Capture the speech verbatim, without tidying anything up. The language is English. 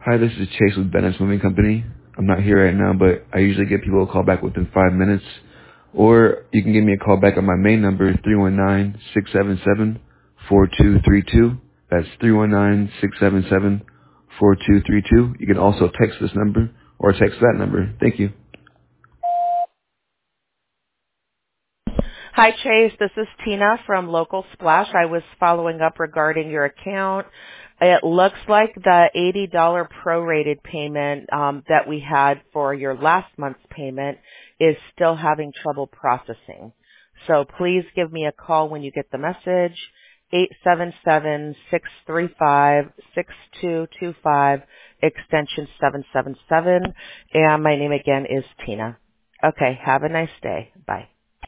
Hi, this is Chase with Bennett's Moving Company. I'm not here right now, but I usually get people a call back within five minutes. Or you can give me a call back on my main number, three one nine, six seven seven, four two three two. That's three one nine, six seven seven, four two three two. You can also text this number or text that number. Thank you. Hi, Chase. This is Tina from Local Splash. I was following up regarding your account. It looks like the eighty dollars prorated payment um, that we had for your last month's payment is still having trouble processing. So please give me a call when you get the message, eight seven seven, six three five, six two two five, extension seven seven seven. And my name again is Tina. Okay, have a nice day. Bye.